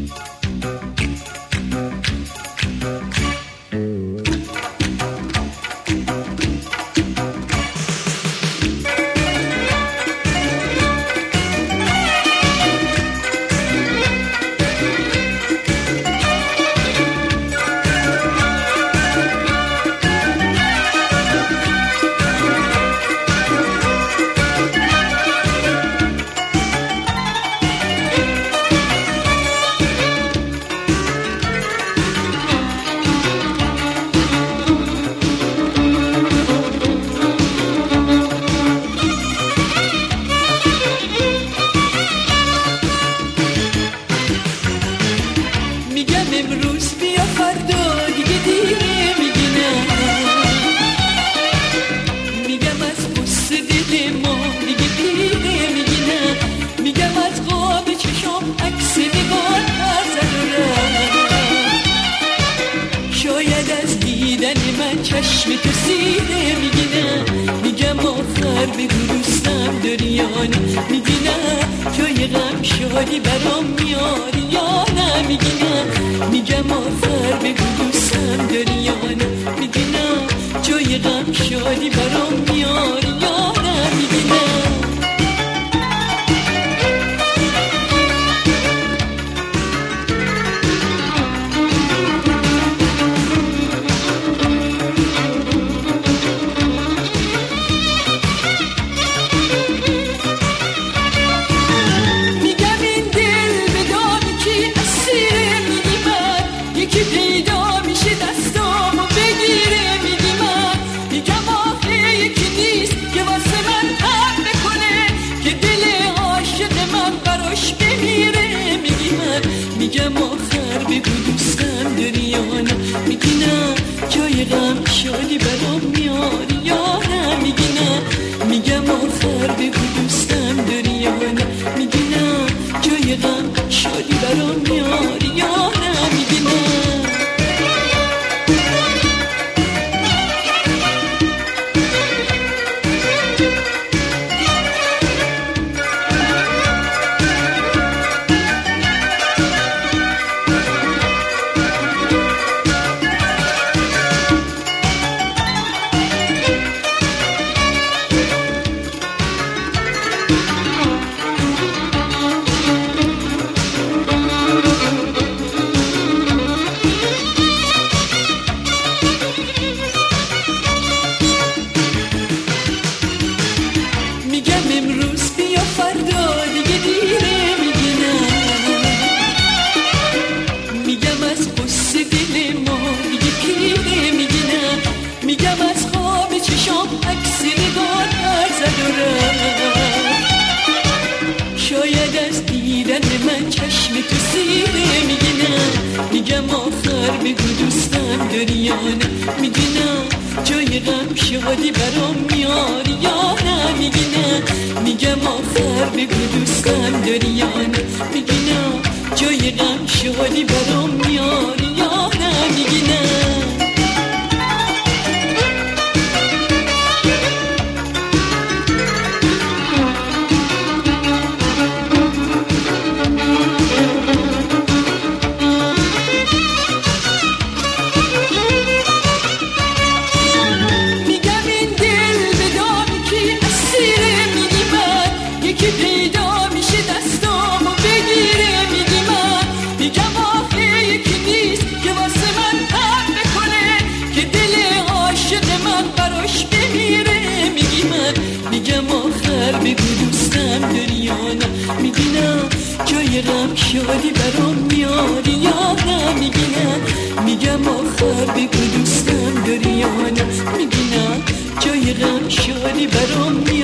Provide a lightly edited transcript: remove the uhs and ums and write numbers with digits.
چشم تو سینه میگینه، میگم آخر بگو دوستم داری یا نه، میگینه جای غم شادی برام میاری یا نه، میگینه میگم آخر بگو دوستم داری یا نه، میگینه جای غم شادی برام میاری یا نه، میگینه میگم آخر بگو دوستم داری یا نه، میگی نه جای غم شادی برام میاری یا نه، میگی نه میگم آخر بگو دوستم داری یا نه، میگی نه جای غم شادی برام میاری یا نه، میگی نه شاید از دیدن من چشم تو سینه میگینه، میگم آخر بگو دوستم داری یا نه، میگینه جای غم شادی برام میاری یا نه، میگینه میگم آخر بگو دوستم داری یا نه، میگینه جای غم شادی برام میاری یا نه، میگینه بگو دوستم داری یا نه، میگی نه جای غم شادی برام میاری یا نه، میگی نه میگم آخر بگو دوستم داری یا نه، میگی نه جای غم شادی برام میاری